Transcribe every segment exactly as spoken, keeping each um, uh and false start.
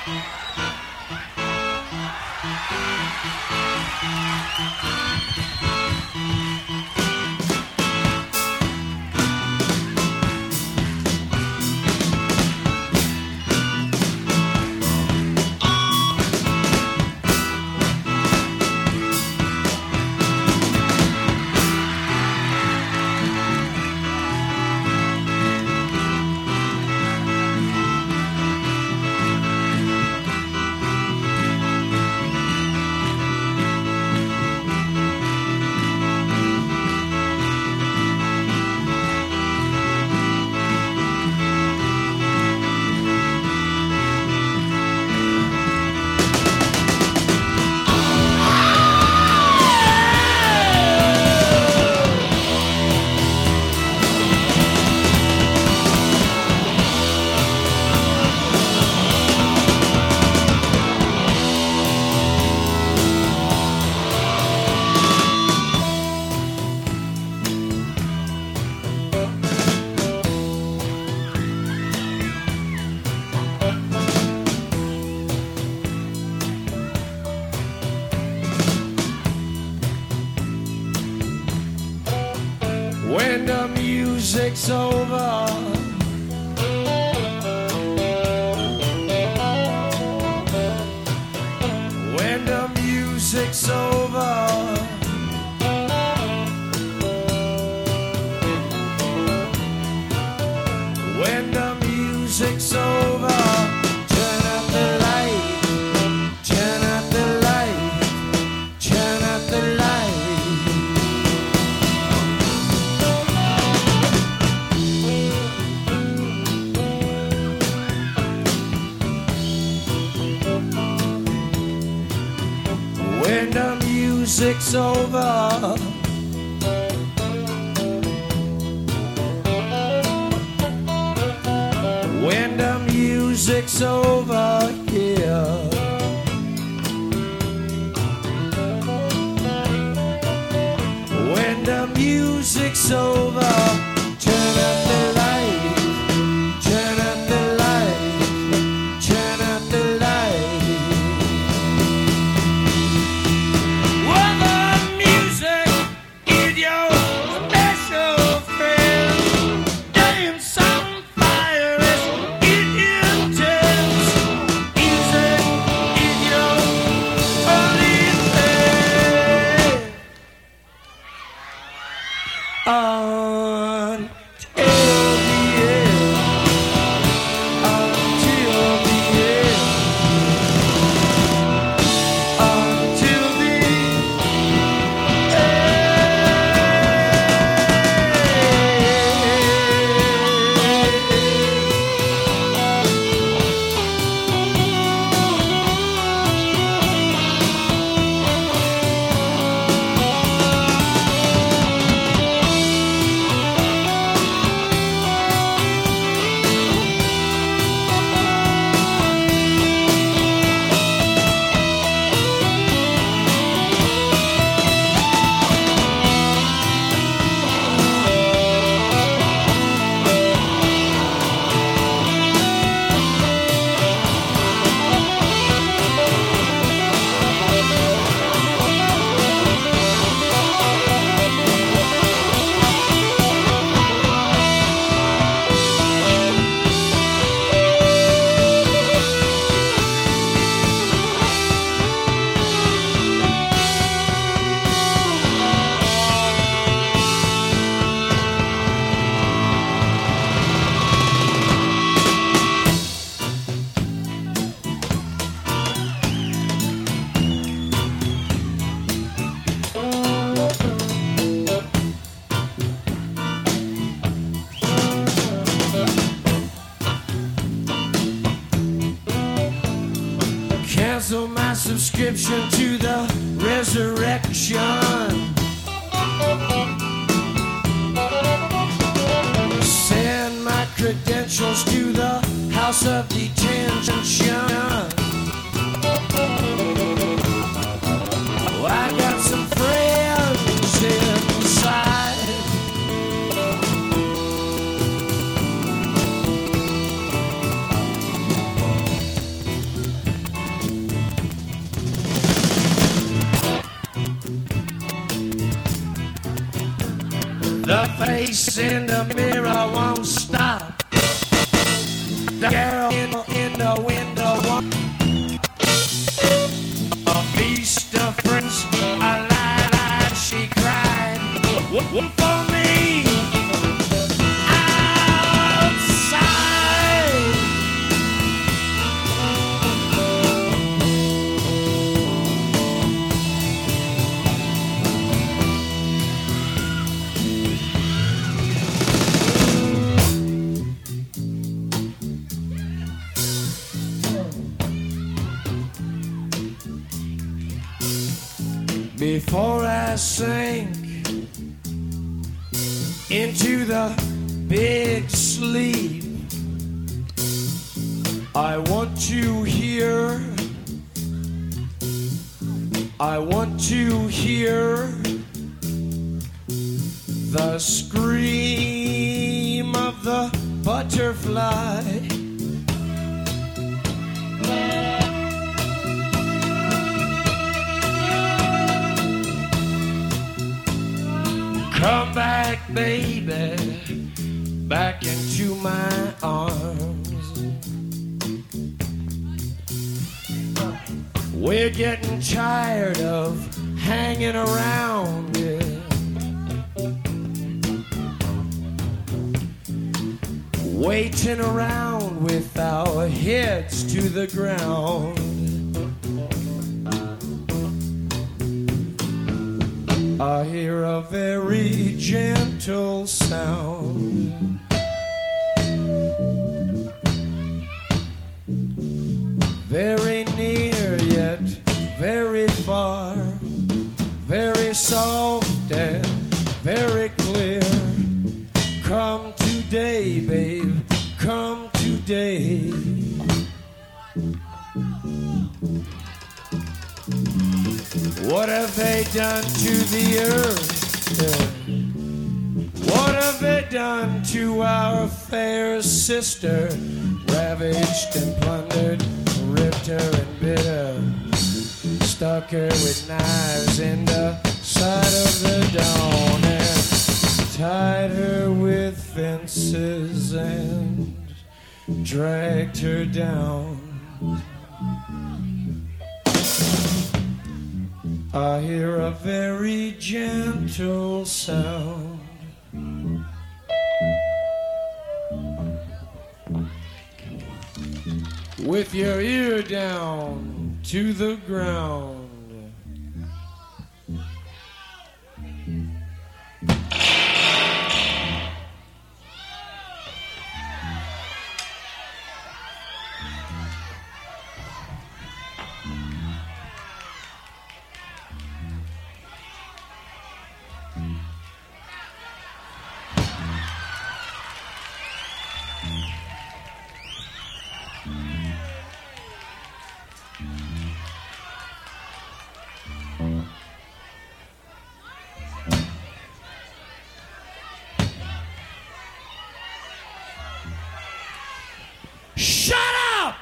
When the music's over, when the music's over, when the music's over, turn up the light, turn up the light, turn up the light. When the music's over, when the music's over here, when the music's over, turn up the light, turn up the light, turn up the light. Cancel my subscription to the resurrection. Send my credentials to the house of detention. Oh, I got some friends inside. The face in the mirror won't stop. The girl in, in the window won't. A feast of friends, a lie, lie, she cried. Whoop, whoop, for me. Outside. Before I sink into the big sleep, I want to hear, I want to hear the scream of the butterfly. Come back, baby, back into my arms. We're getting tired of hanging around, yeah. Waiting around with our heads to the ground. I hear a very gentle sound. Very near yet very far. Very soft and very clear. Come today, babe, come today. What have they done to the earth? What have they done to our fair sister? Ravaged and plundered, ripped her and bit her, stuck her with knives in the side of the dawn, and tied her with fences and dragged her down. I hear a very gentle sound. With your ear down to the ground. Shut up!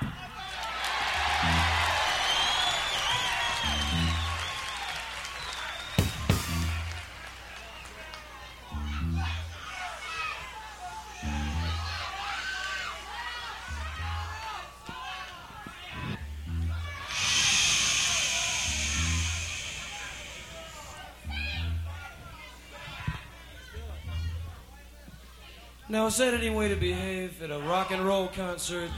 Now, is that any way to behave at a rock and roll concert?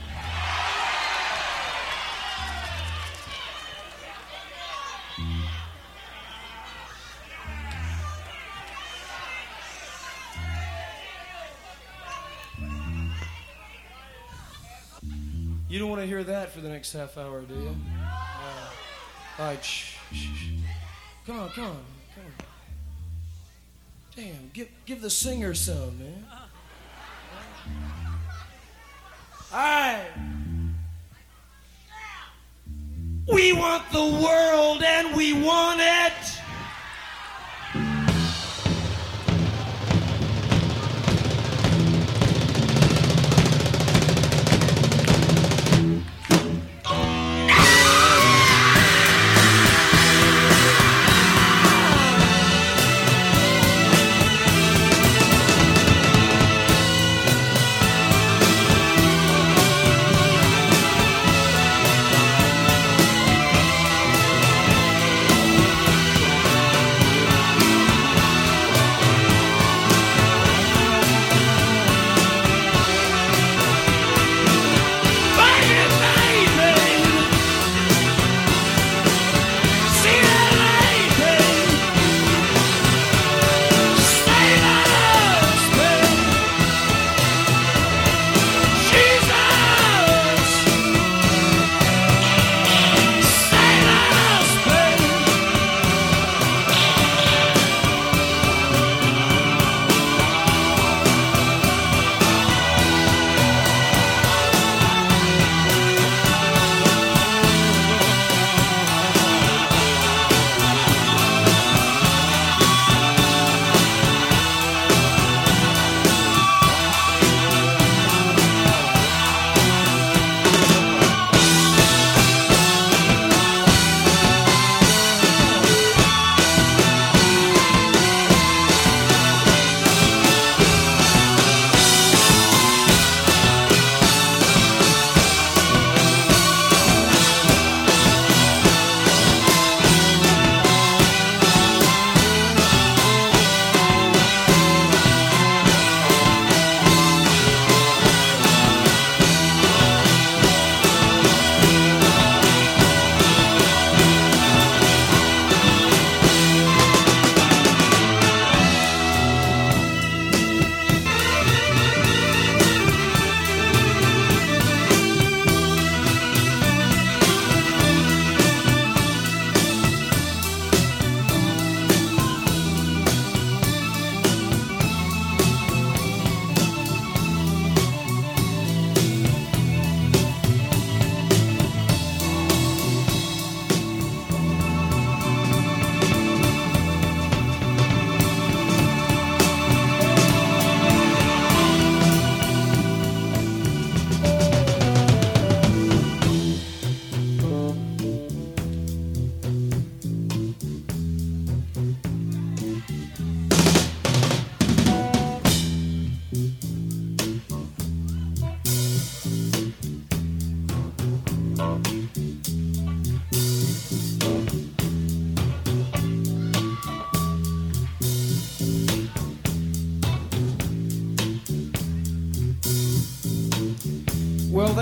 You don't want to hear that for the next half hour, do you? Uh, all right, shh, shh, shh. Come on, come on, come on. Damn, give, give the singer some, man. All right. We want the world and we want it.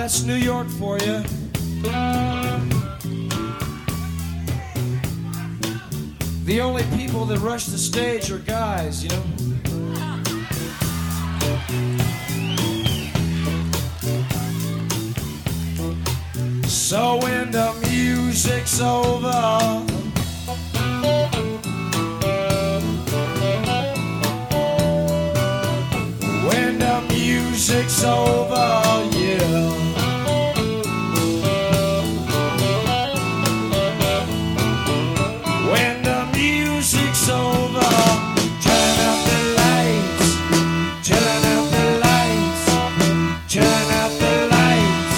that's New York for you. The only people that rush the stage are guys, you know. So when the music's over, when the music's over, yeah. When the music's over, turn out the lights, turn out the lights, turn out the lights.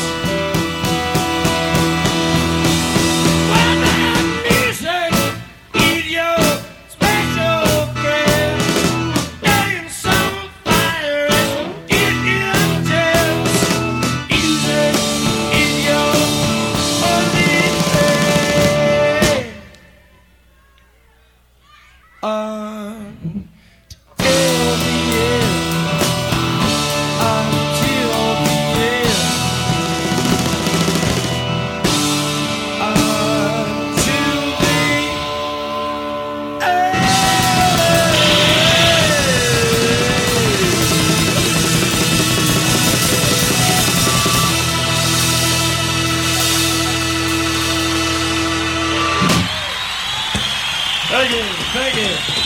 When the music in your special friend, getting some fire and get you dance. Music in your only friend. Until the end, until the end, until the end. Thank you, thank you.